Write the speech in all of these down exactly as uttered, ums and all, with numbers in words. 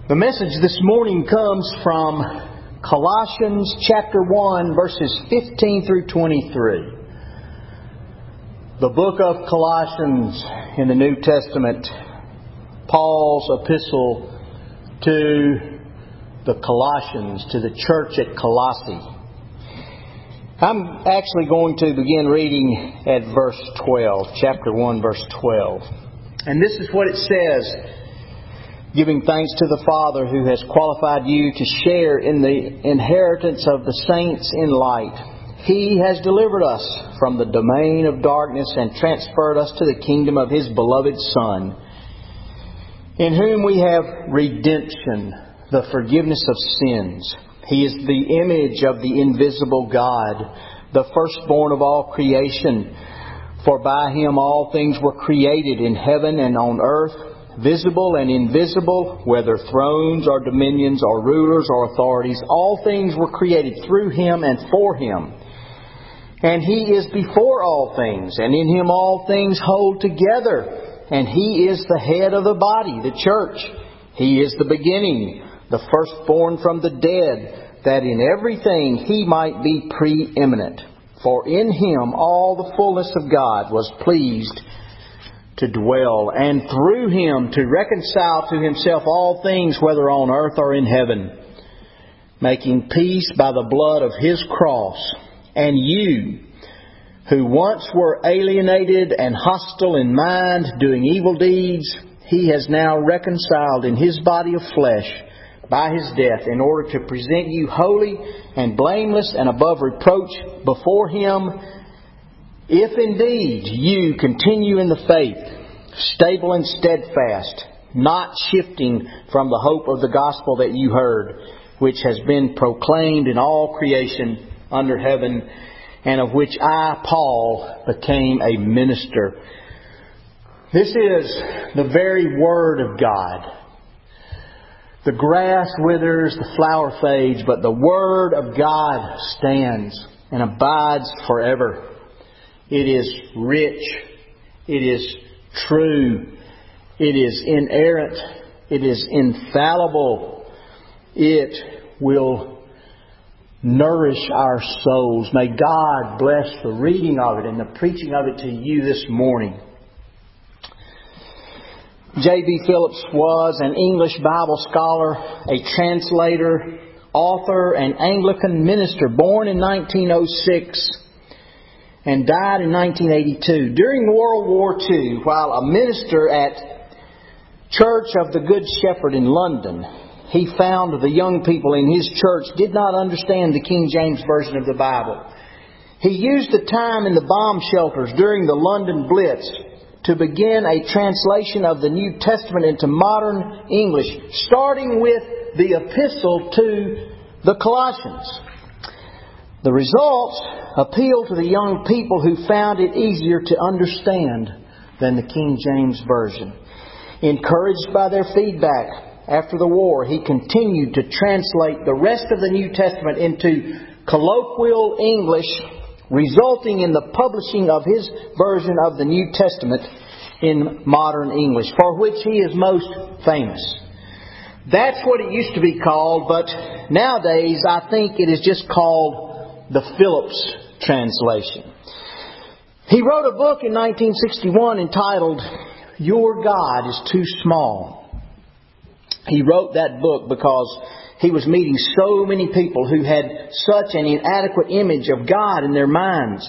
The message this morning comes from Colossians chapter one, verses fifteen through twenty-three. The book of Colossians in the New Testament, Paul's epistle to the Colossians, to the church at Colossae. I'm actually going to begin reading at verse twelve, chapter one, verse twelve. And this is what it says: giving thanks to the Father who has qualified you to share in the inheritance of the saints in light. He has delivered us from the domain of darkness and transferred us to the kingdom of His beloved Son, in whom we have redemption, the forgiveness of sins. He is the image of the invisible God, the firstborn of all creation. For by Him all things were created in heaven and on earth, visible and invisible, whether thrones or dominions or rulers or authorities. All things were created through Him and for Him. And He is before all things, and in Him all things hold together. And He is the head of the body, the church. He is the beginning, the firstborn from the dead, that in everything He might be preeminent. For in Him all the fullness of God was pleased to dwell, and through Him to reconcile to Himself all things, whether on earth or in heaven, making peace by the blood of His cross. And you, who once were alienated and hostile in mind, doing evil deeds, He has now reconciled in His body of flesh by His death, in order to present you holy and blameless and above reproach before Him, if indeed you continue in the faith, stable and steadfast, not shifting from the hope of the gospel that you heard, which has been proclaimed in all creation under heaven, and of which I, Paul, became a minister. This is the very Word of God. The grass withers, the flower fades, but the Word of God stands and abides forever. It is rich. It is true. It is inerrant. It is infallible. It will nourish our souls. May God bless the reading of it and the preaching of it to you this morning. J B Phillips was an English Bible scholar, a translator, author, and Anglican minister, born in nineteen oh six. And died in nineteen eighty-two. During World War Two, while a minister at Church of the Good Shepherd in London, he found the young people in his church did not understand the King James Version of the Bible. He used the time in the bomb shelters during the London Blitz to begin a translation of the New Testament into modern English, starting with the epistle to the Colossians. The results appealed to the young people who found it easier to understand than the King James Version. Encouraged by their feedback after the war, he continued to translate the rest of the New Testament into colloquial English, resulting in the publishing of his version of the New Testament in modern English, for which he is most famous. That's what it used to be called, but nowadays I think it is just called the Phillips translation. He wrote a book in nineteen sixty-one entitled, Your God is Too Small. He wrote that book because he was meeting so many people who had such an inadequate image of God in their minds.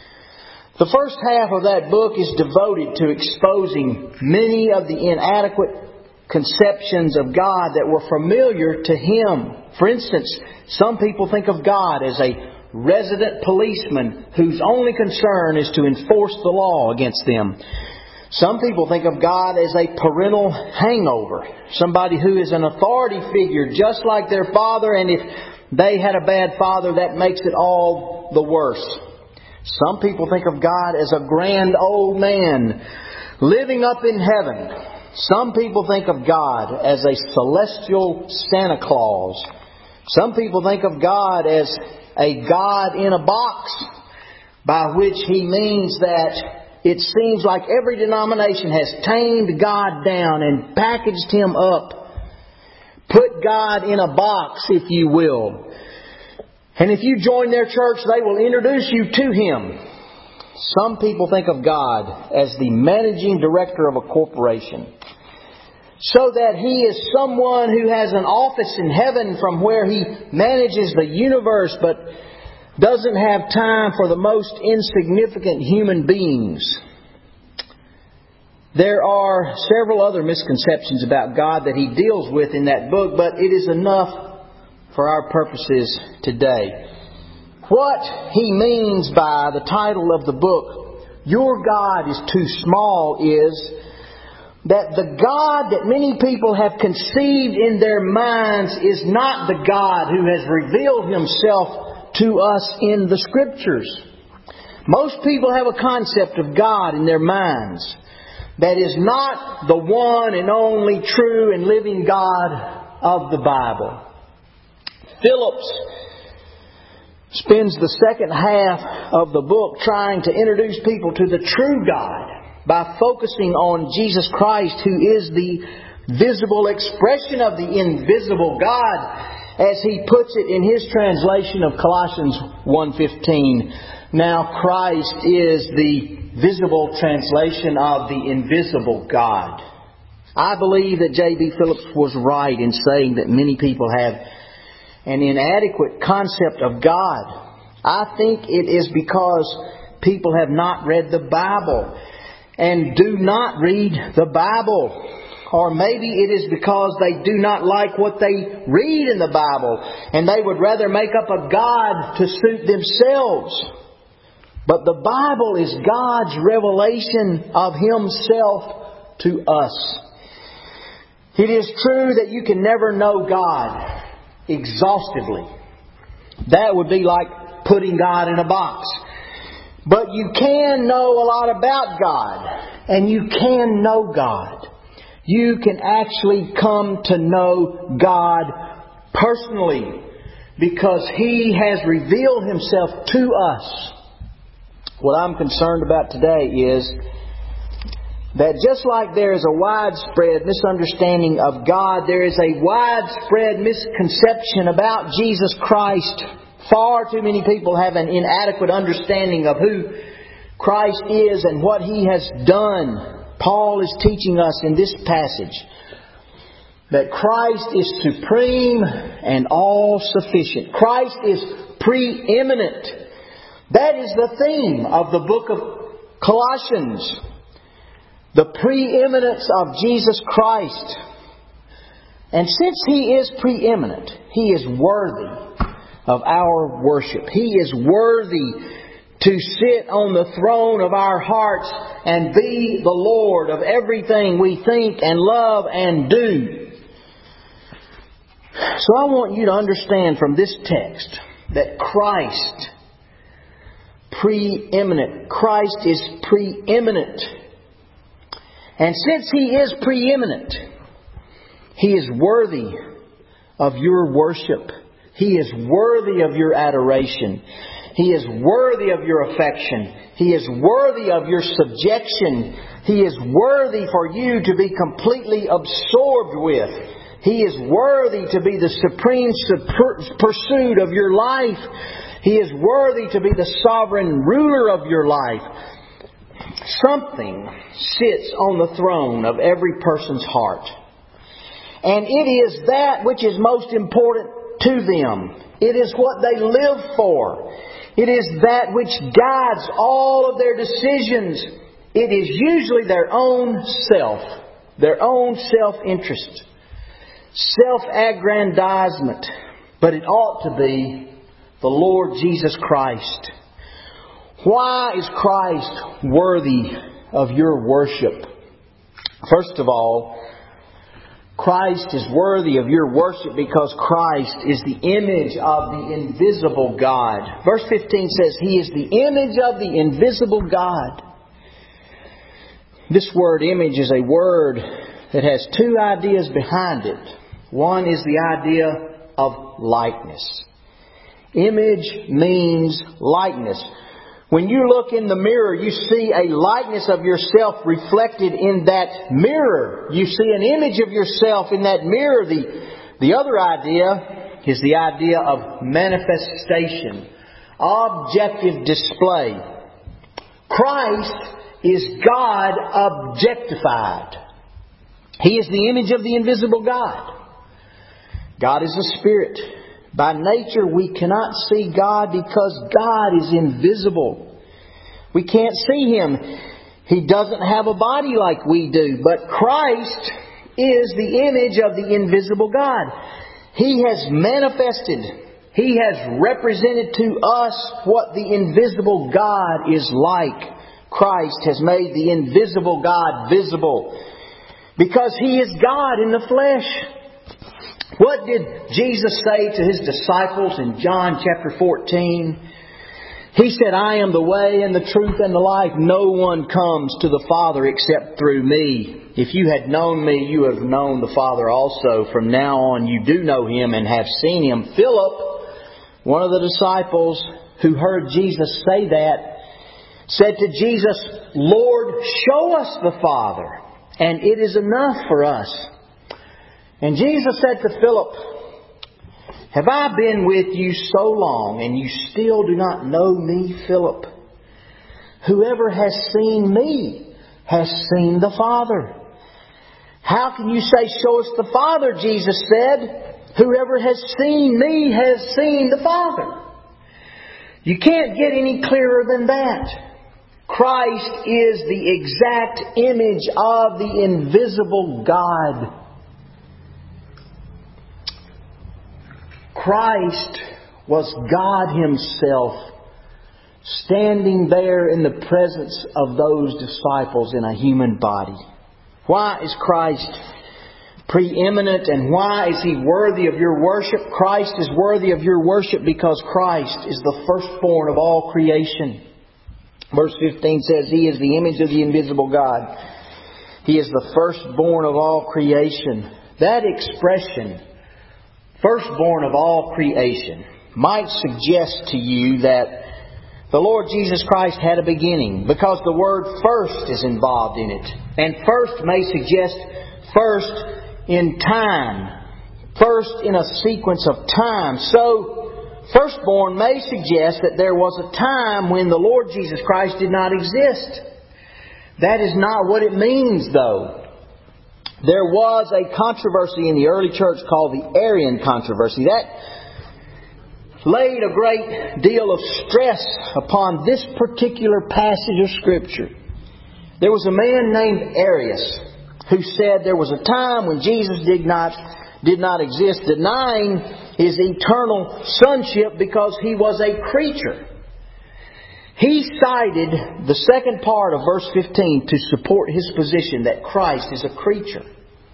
The first half of that book is devoted to exposing many of the inadequate conceptions of God that were familiar to him. For instance, some people think of God as a resident policeman whose only concern is to enforce the law against them. Some people think of God as a parental hangover, somebody who is an authority figure just like their father, and if they had a bad father, that makes it all the worse. Some people think of God as a grand old man living up in heaven. Some people think of God as a celestial Santa Claus. Some people think of God as a God in a box, by which he means that it seems like every denomination has tamed God down and packaged Him up. put God in a box, if you will. And if you join their church, they will introduce you to Him. Some people think of God as the managing director of a corporation, so that He is someone who has an office in heaven from where He manages the universe, but doesn't have time for the most insignificant human beings. There are several other misconceptions about God that he deals with in that book, but it is enough for our purposes today. What he means by the title of the book, Your God is Too Small, is that the God that many people have conceived in their minds is not the God who has revealed Himself to us in the Scriptures. Most people have a concept of God in their minds that is not the one and only true and living God of the Bible. Phillips spends the second half of the book trying to introduce people to the true God by focusing on Jesus Christ, who is the visible expression of the invisible God, as he puts it in his translation of Colossians one fifteen. Now Christ is the visible translation of the invisible God. I believe that J B Phillips was right in saying that many people have an inadequate concept of God. I think it is because people have not read the Bible and do not read the Bible. Or maybe it is because they do not like what they read in the Bible and they would rather make up a God to suit themselves. But the Bible is God's revelation of Himself to us. It is true that you can never know God exhaustively. That would be like putting God in a box. But you can know a lot about God, and you can know God. You can actually come to know God personally because He has revealed Himself to us. What I'm concerned about today is that just like there is a widespread misunderstanding of God, there is a widespread misconception about Jesus Christ. Far too many people have an inadequate understanding of who Christ is and what He has done. Paul is teaching us in this passage that Christ is supreme and all-sufficient. Christ is preeminent. That is the theme of the book of Colossians. The preeminence of Jesus Christ. And since He is preeminent, He is worthy of our worship. He is worthy to sit on the throne of our hearts and be the Lord of everything we think and love and do. So I want you to understand from this text that Christ, preeminent, Christ is preeminent. And since He is preeminent, He is worthy of your worship. He is worthy of your adoration. He is worthy of your affection. He is worthy of your subjection. He is worthy for you to be completely absorbed with. He is worthy to be the supreme pursuit of your life. He is worthy to be the sovereign ruler of your life. Something sits on the throne of every person's heart. And it is that which is most important to them. It is what they live for. It is that which guides all of their decisions. It is usually their own self, their own self-interest, self-aggrandizement. But it ought to be the Lord Jesus Christ. Why is Christ worthy of your worship? First of all, Christ is worthy of your worship because Christ is the image of the invisible God. Verse fifteen says, He is the image of the invisible God. This word image is a word that has two ideas behind it. One is the idea of likeness. Image means likeness. When you look in the mirror, you see a likeness of yourself reflected in that mirror. You see an image of yourself in that mirror. The The other idea is the idea of manifestation, objective display. Christ is God objectified. He is the image of the invisible God. God is a spirit. By nature, we cannot see God because God is invisible. We can't see Him. He doesn't have a body like we do. But Christ is the image of the invisible God. He has manifested. He has represented to us what the invisible God is like. Christ has made the invisible God visible because He is God in the flesh. What did Jesus say to His disciples in John chapter fourteen? He said, I am the way and the truth and the life. No one comes to the Father except through me. If you had known me, you have known the Father also. From now on you do know Him and have seen Him. Philip, one of the disciples who heard Jesus say that, said to Jesus, Lord, show us the Father, and it is enough for us. And Jesus said to Philip, have I been with you so long, and you still do not know me, Philip? Whoever has seen me has seen the Father. How can you say, show us the Father? Jesus said, whoever has seen me has seen the Father. You can't get any clearer than that. Christ is the exact image of the invisible God. Christ was God Himself, standing there in the presence of those disciples in a human body. Why is Christ preeminent and why is He worthy of your worship? Christ is worthy of your worship because Christ is the firstborn of all creation. Verse fifteen says, He is the image of the invisible God. He is the firstborn of all creation. That expression, firstborn of all creation, might suggest to you that the Lord Jesus Christ had a beginning, because the word first is involved in it. And first may suggest first in time, first in a sequence of time. So, firstborn may suggest that there was a time when the Lord Jesus Christ did not exist. That is not what it means, though. There was a controversy in the early church called the Arian controversy. That laid a great deal of stress upon this particular passage of Scripture. There was a man named Arius who said there was a time when Jesus did not, did not exist, denying His eternal sonship because He was a creature. He cited the second part of verse fifteen to support his position that Christ is a creature.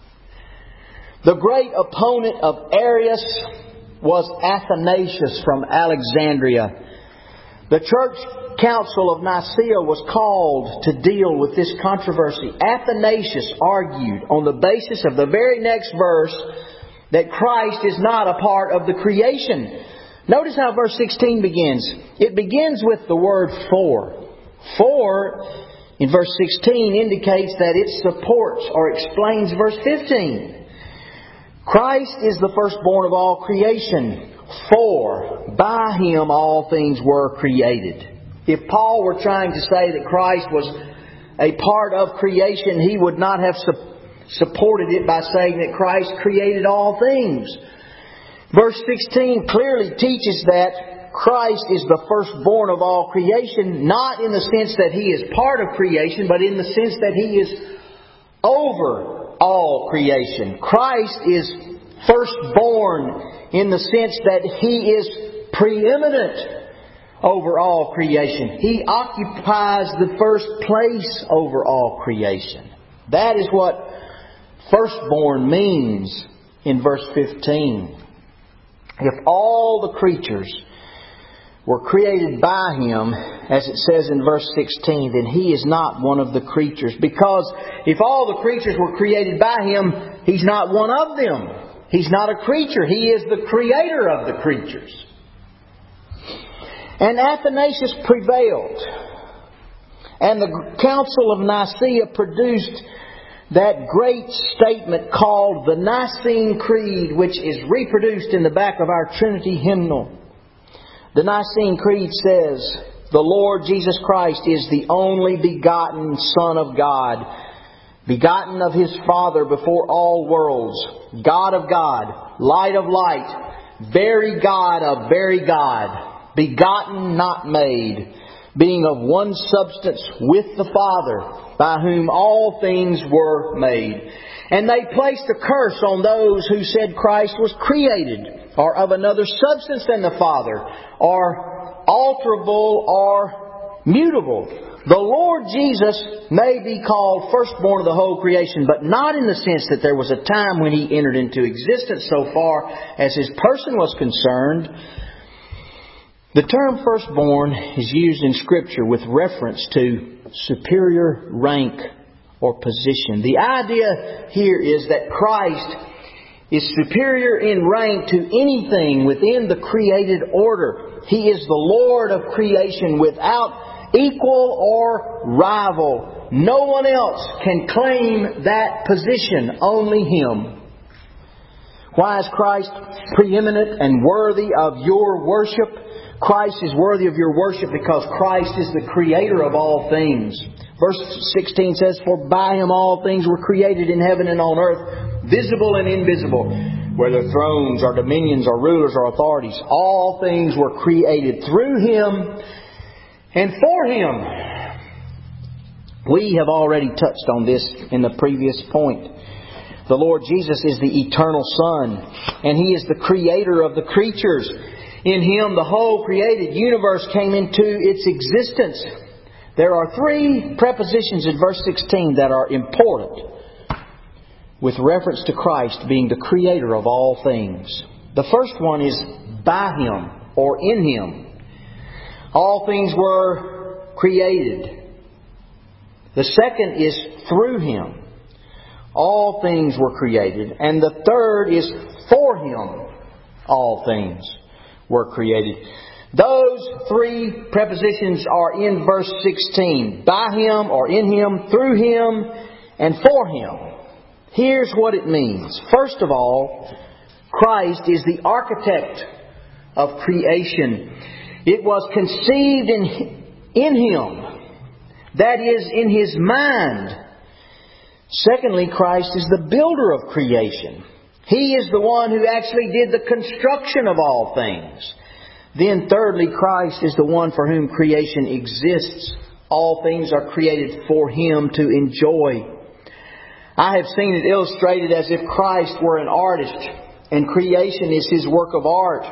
The great opponent of Arius was Athanasius from Alexandria. The church council of Nicaea was called to deal with this controversy. Athanasius argued on the basis of the very next verse that Christ is not a part of the creation. Notice how verse sixteen begins. It begins with the word for. For, in verse sixteen, indicates that it supports or explains verse fifteen. Christ is the firstborn of all creation. For by Him all things were created. If Paul were trying to say that Christ was a part of creation, he would not have su- supported it by saying that Christ created all things. Verse sixteen clearly teaches that Christ is the firstborn of all creation, not in the sense that He is part of creation, but in the sense that He is over all creation. Christ is firstborn in the sense that He is preeminent over all creation. He occupies the first place over all creation. That is what firstborn means in verse fifteen. If all the creatures were created by Him, as it says in verse sixteen, then He is not one of the creatures. Because if all the creatures were created by Him, He's not one of them. He's not a creature. He is the creator of the creatures. And Athanasius prevailed. And the Council of Nicaea produced that great statement called the Nicene Creed, which is reproduced in the back of our Trinity hymnal. The Nicene Creed says, "The Lord Jesus Christ is the only begotten Son of God, begotten of His Father before all worlds, God of God, light of light, very God of very God, begotten, not made, being of one substance with the Father, by whom all things were made." And they placed a curse on those who said Christ was created, or of another substance than the Father, or alterable or mutable. The Lord Jesus may be called firstborn of the whole creation, but not in the sense that there was a time when He entered into existence so far as His person was concerned. The term firstborn is used in Scripture with reference to superior rank or position. The idea here is that Christ is superior in rank to anything within the created order. He is the Lord of creation without equal or rival. No one else can claim that position, only Him. Why is Christ preeminent and worthy of your worship? Christ is worthy of your worship because Christ is the Creator of all things. Verse sixteen says, "For by Him all things were created in heaven and on earth, visible and invisible, whether thrones or dominions or rulers or authorities. All things were created through Him and for Him." We have already touched on this in the previous point. The Lord Jesus is the eternal Son, and He is the Creator of the creatures. In Him, the whole created universe came into its existence. There are three prepositions in verse sixteen that are important with reference to Christ being the Creator of all things. The first one is by Him or in Him. All things were created. The second is through Him. All things were created. And the third is for Him. All things were created. Those three prepositions are in verse sixteen. By Him or in Him, through Him, and for Him. Here's what it means. First of all, Christ is the architect of creation. It was conceived in, in Him. That is, in His mind. Secondly, Christ is the builder of creation. He is the one who actually did the construction of all things. Then thirdly, Christ is the one for whom creation exists. All things are created for Him to enjoy. I have seen it illustrated as if Christ were an artist and creation is His work of art,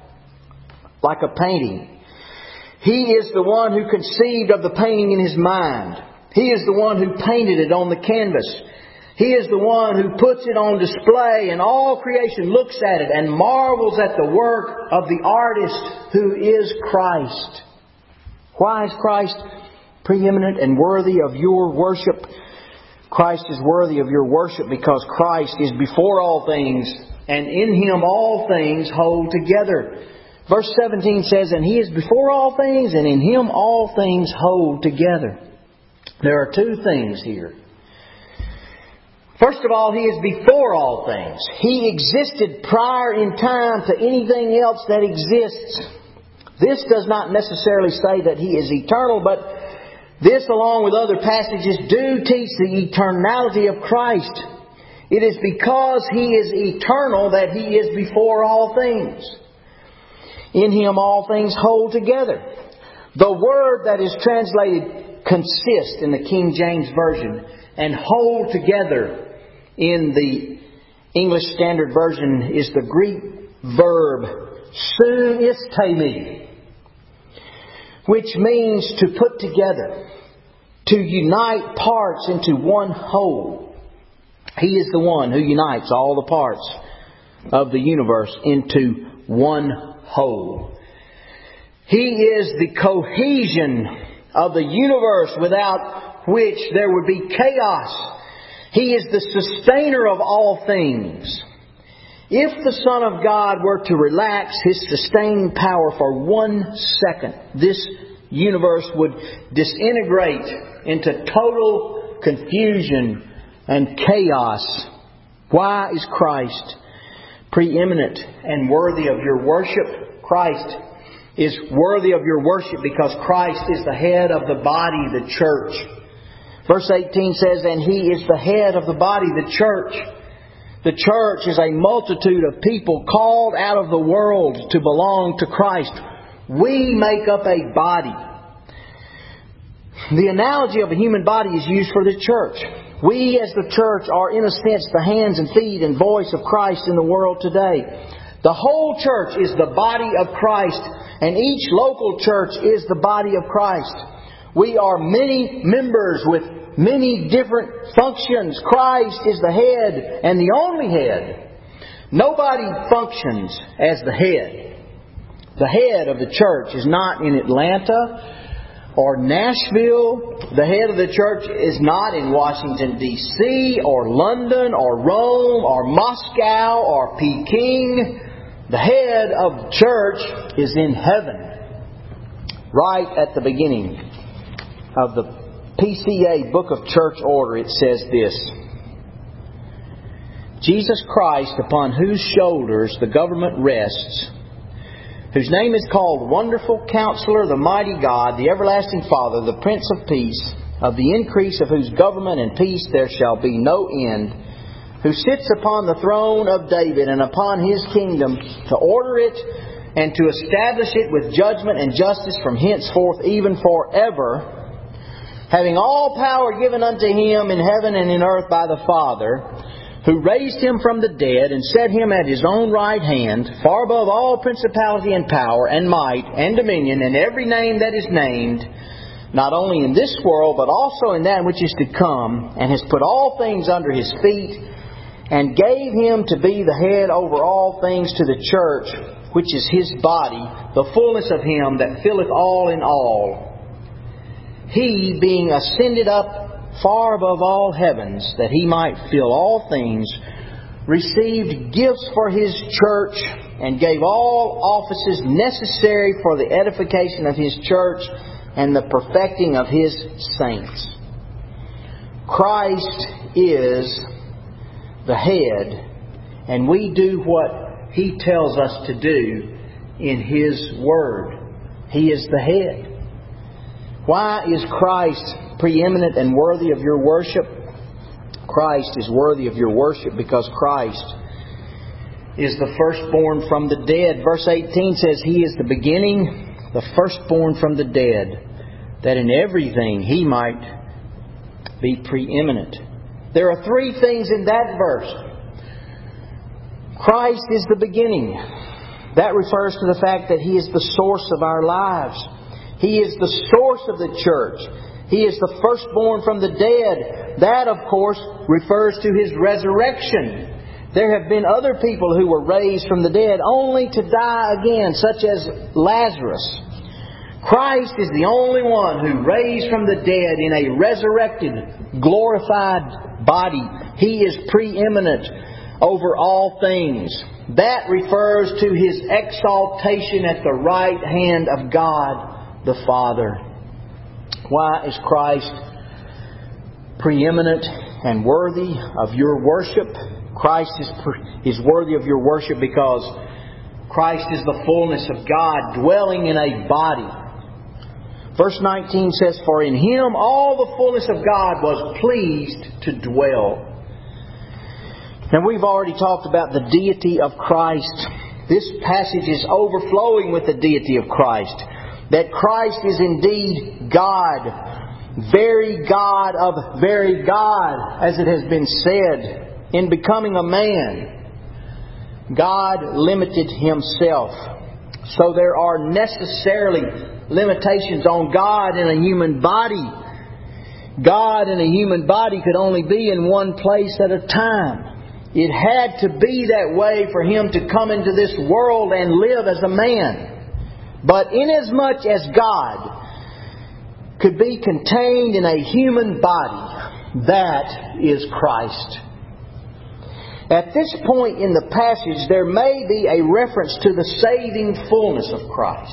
like a painting. He is the one who conceived of the painting in His mind. He is the one who painted it on the canvas. He is the one who puts it on display, and all creation looks at it and marvels at the work of the artist who is Christ. Why is Christ preeminent and worthy of your worship? Christ is worthy of your worship because Christ is before all things, and in Him all things hold together. Verse seventeen says, "And He is before all things, and in Him all things hold together." There are two things here. First of all, He is before all things. He existed prior in time to anything else that exists. This does not necessarily say that He is eternal, but this, along with other passages, do teach the eternality of Christ. It is because He is eternal that He is before all things. In Him all things hold together. The word that is translated consist in the King James Version and hold together in the English Standard Version is the Greek verb sunistemi, which means to put together, to unite parts into one whole. He is the one who unites all the parts of the universe into one whole. He is the cohesion of the universe without which there would be chaos. He is the sustainer of all things. If the Son of God were to relax His sustaining power for one second, this universe would disintegrate into total confusion and chaos. Why is Christ preeminent and worthy of your worship? Christ is worthy of your worship because Christ is the head of the body, the church. Verse eighteen says, and He is the head of the body, the church. The church is a multitude of people called out of the world to belong to Christ. We make up a body. The analogy of a human body is used for the church. We as the church are in a sense the hands and feet and voice of Christ in the world today. The whole church is the body of Christ, and each local church is the body of Christ. We are many members with many different functions. Christ is the head and the only head. Nobody functions as the head. The head of the church is not in Atlanta or Nashville. The head of the church is not in Washington, D C or London or Rome or Moscow or Peking. The head of the church is in heaven. Right at the beginning of the P C A Book of Church Order, it says this: Jesus Christ, upon whose shoulders the government rests, whose name is called Wonderful Counselor, the Mighty God, the Everlasting Father, the Prince of Peace, of the increase of whose government and peace there shall be no end, who sits upon the throne of David and upon His kingdom, to order it and to establish it with judgment and justice from henceforth even forever, having all power given unto Him in heaven and in earth by the Father, who raised Him from the dead and set Him at His own right hand, far above all principality and power and might and dominion and every name that is named, not only in this world but also in that which is to come, and has put all things under His feet, and gave Him to be the head over all things to the church, which is His body, the fullness of Him that filleth all in all. He, being ascended up far above all heavens, that He might fill all things, received gifts for His church, and gave all offices necessary for the edification of His church and the perfecting of His saints. Christ is the head, and we do what He tells us to do in His Word. He is the head. Why is Christ preeminent and worthy of your worship? Christ is worthy of your worship because Christ is the firstborn from the dead. Verse eighteen says, He is the beginning, the firstborn from the dead, that in everything He might be preeminent. There are three things in that verse. Christ is the beginning. That refers to the fact that He is the source of our lives. He is the source of the church. He is the firstborn from the dead. That, of course, refers to His resurrection. There have been other people who were raised from the dead only to die again, such as Lazarus. Christ is the only one who raised from the dead in a resurrected, glorified body. He is preeminent over all things. That refers to His exaltation at the right hand of God the Father. Why is Christ preeminent and worthy of your worship? Christ is, is worthy of your worship because Christ is the fullness of God dwelling in a body. Verse nineteen says, For in Him all the fullness of God was pleased to dwell. Now we've already talked about the deity of Christ. This passage is overflowing with the deity of Christ. That Christ is indeed God, very God of very God, as it has been said, in becoming a man. God limited Himself. So there are necessarily limitations on God in a human body. God in a human body could only be in one place at a time. It had to be that way for Him to come into this world and live as a man. But inasmuch as God could be contained in a human body, that is Christ. At this point in the passage, there may be a reference to the saving fullness of Christ.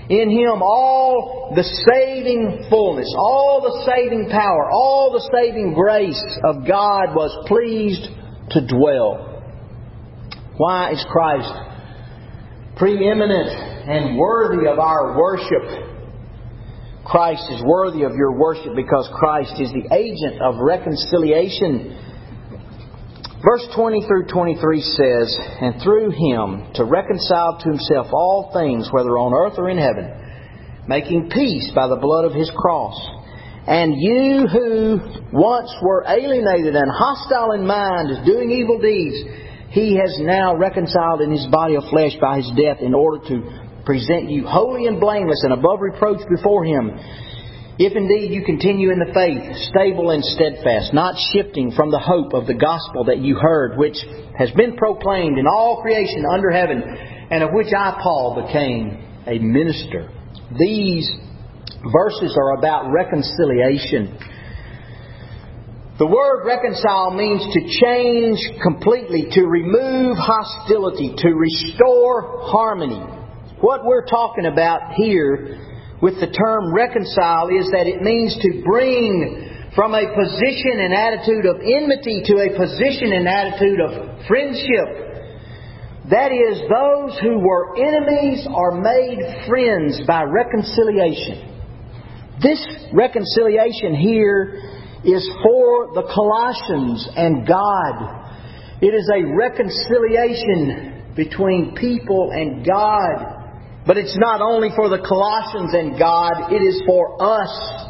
In Him all the saving fullness, all the saving power, all the saving grace of God was pleased to dwell. Why is Christ preeminent and worthy of our worship? Christ is worthy of your worship because Christ is the agent of reconciliation. Verse twenty through twenty-three says, "And through Him to reconcile to Himself all things, whether on earth or in heaven, making peace by the blood of His cross. And you who once were alienated and hostile in mind, doing evil deeds, He has now reconciled in His body of flesh by His death, in order to present you holy and blameless and above reproach before Him. If indeed you continue in the faith, stable and steadfast, not shifting from the hope of the gospel that you heard, which has been proclaimed in all creation under heaven, and of which I, Paul, became a minister." These verses are about reconciliation. The word reconcile means to change completely, to remove hostility, to restore harmony. What we're talking about here with the term reconcile is that it means to bring from a position and attitude of enmity to a position and attitude of friendship. That is, those who were enemies are made friends by reconciliation. This reconciliation here is for the Colossians and God. It is a reconciliation between people and God. But it's not only for the Colossians and God, it is for us.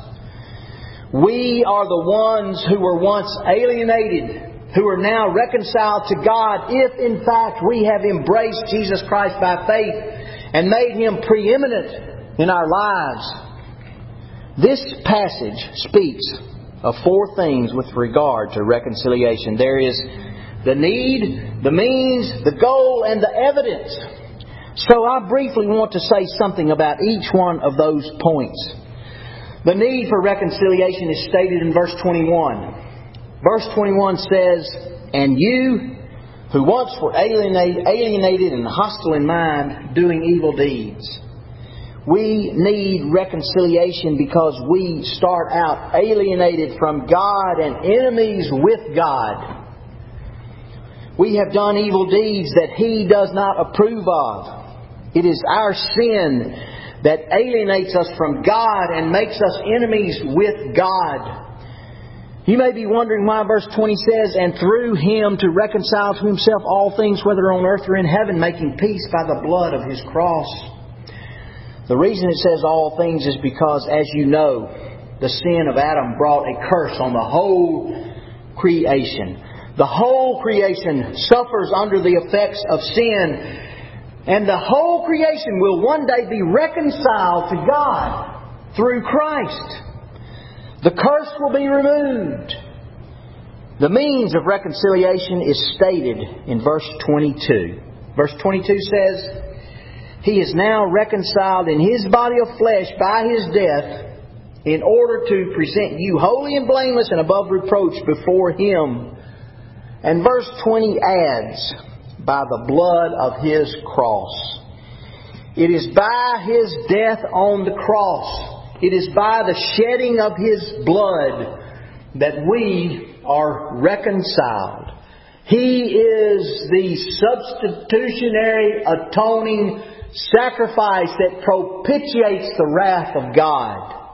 We are the ones who were once alienated, who are now reconciled to God, if in fact we have embraced Jesus Christ by faith and made Him preeminent in our lives. This passage speaks of four things with regard to reconciliation. There is the need, the means, the goal, and the evidence. So I briefly want to say something about each one of those points. The need for reconciliation is stated in verse twenty-one. Verse twenty-one says, "And you who once were alienated, alienated and hostile in mind, doing evil deeds." We need reconciliation because we start out alienated from God and enemies with God. We have done evil deeds that He does not approve of. It is our sin that alienates us from God and makes us enemies with God. You may be wondering why verse twenty says, "And through Him to reconcile to Himself all things, whether on earth or in heaven, making peace by the blood of His cross." The reason it says all things is because, as you know, the sin of Adam brought a curse on the whole creation. The whole creation suffers under the effects of sin. And the whole creation will one day be reconciled to God through Christ. The curse will be removed. The means of reconciliation is stated in verse twenty-two. Verse twenty-two says, "He is now reconciled in His body of flesh by His death, in order to present you holy and blameless and above reproach before Him." And verse twenty adds, "by the blood of His cross." It is by His death on the cross, it is by the shedding of His blood that we are reconciled. He is the substitutionary atoning sacrifice that propitiates the wrath of God.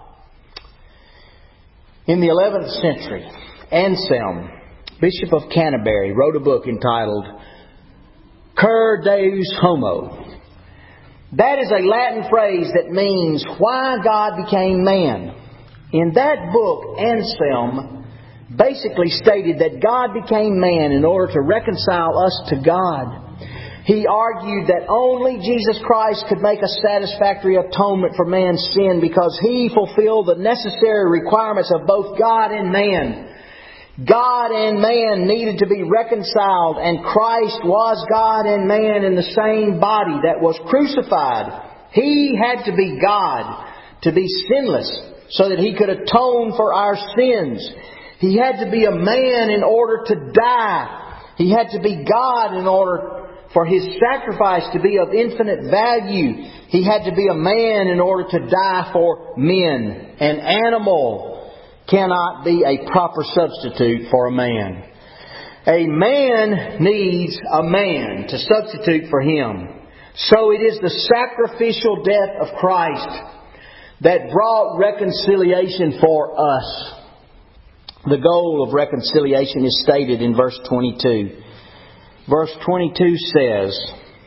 In the eleventh century, Anselm, Bishop of Canterbury, wrote a book entitled Cur Deus Homo. That is a Latin phrase that means why God became man. In that book, Anselm basically stated that God became man in order to reconcile us to God. He argued that only Jesus Christ could make a satisfactory atonement for man's sin because He fulfilled the necessary requirements of both God and man. God and man needed to be reconciled, and Christ was God and man in the same body that was crucified. He had to be God to be sinless so that He could atone for our sins. He had to be a man in order to die. He had to be God in order for His sacrifice to be of infinite value, He had to be a man in order to die for men. An animal cannot be a proper substitute for a man. A man needs a man to substitute for him. So it is the sacrificial death of Christ that brought reconciliation for us. The goal of reconciliation is stated in verse twenty-two. Verse twenty-two says,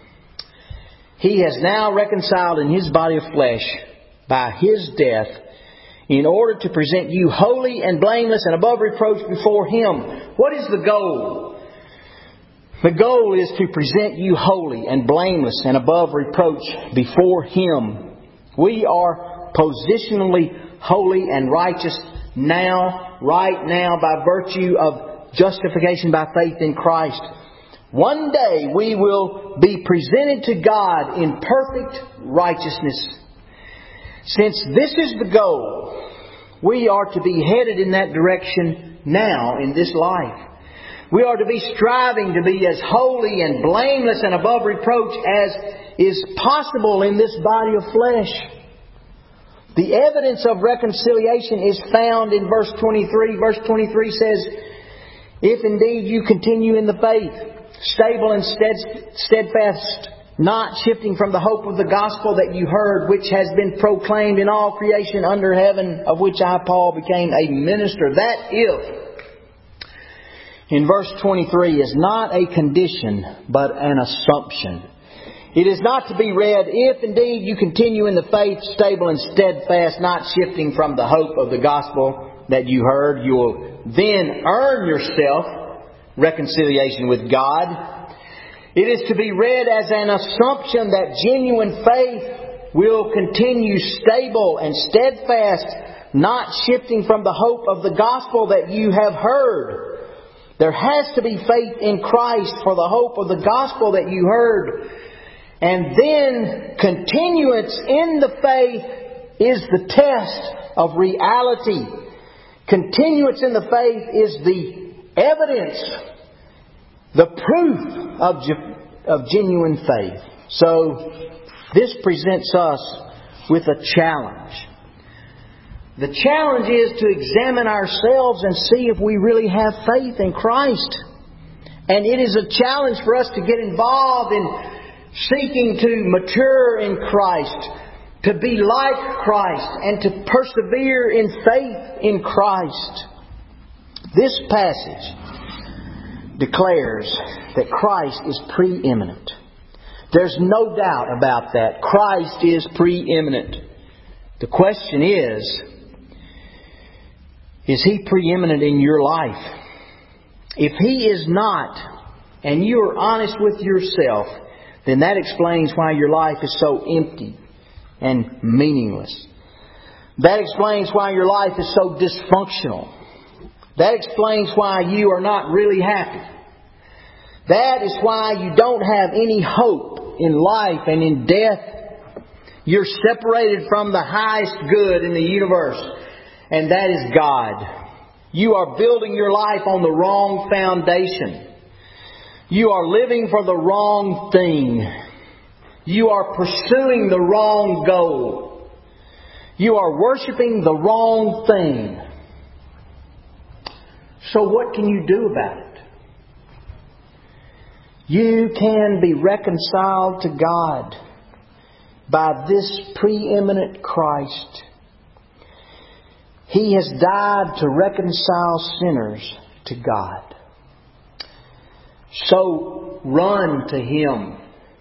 He has now reconciled in His body of flesh by His death, in order to present you holy and blameless and above reproach before Him. What is the goal? The goal is to present you holy and blameless and above reproach before Him. We are positionally holy and righteous now, right now, by virtue of justification by faith in Christ. One day we will be presented to God in perfect righteousness. Since this is the goal, we are to be headed in that direction now in this life. We are to be striving to be as holy and blameless and above reproach as is possible in this body of flesh. The evidence of reconciliation is found in verse twenty-three. Verse twenty-three says, If indeed you continue in the faith, stable and steadfast, not shifting from the hope of the gospel that you heard, which has been proclaimed in all creation under heaven, of which I, Paul, became a minister. That if, in verse twenty-three, is not a condition, but an assumption. It is not to be read, if indeed you continue in the faith, stable and steadfast, not shifting from the hope of the gospel that you heard, you will then earn yourself reconciliation with God. It is to be read as an assumption that genuine faith will continue stable and steadfast, not shifting from the hope of the gospel that you have heard. There has to be faith in Christ for the hope of the gospel that you heard. And then continuance in the faith is the test of reality. Continuance in the faith is the evidence, the proof of, of genuine faith. So this presents us with a challenge. The challenge is to examine ourselves and see if we really have faith in Christ. And it is a challenge for us to get involved in seeking to mature in Christ, to be like Christ, and to persevere in faith in Christ. This passage declares that Christ is preeminent. There's no doubt about that. Christ is preeminent. The question is, is He preeminent in your life? If He is not, and you are honest with yourself, then that explains why your life is so empty and meaningless. That explains why your life is so dysfunctional. That explains why you are not really happy. That is why you don't have any hope in life and in death. You're separated from the highest good in the universe, and that is God. You are building your life on the wrong foundation. You are living for the wrong thing. You are pursuing the wrong goal. You are worshiping the wrong thing. So what can you do about it? You can be reconciled to God by this preeminent Christ. He has died to reconcile sinners to God. So run to Him.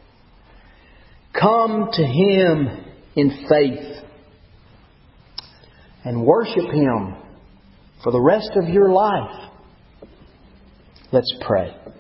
Come to Him in faith. And worship Him for the rest of your life. Let's pray.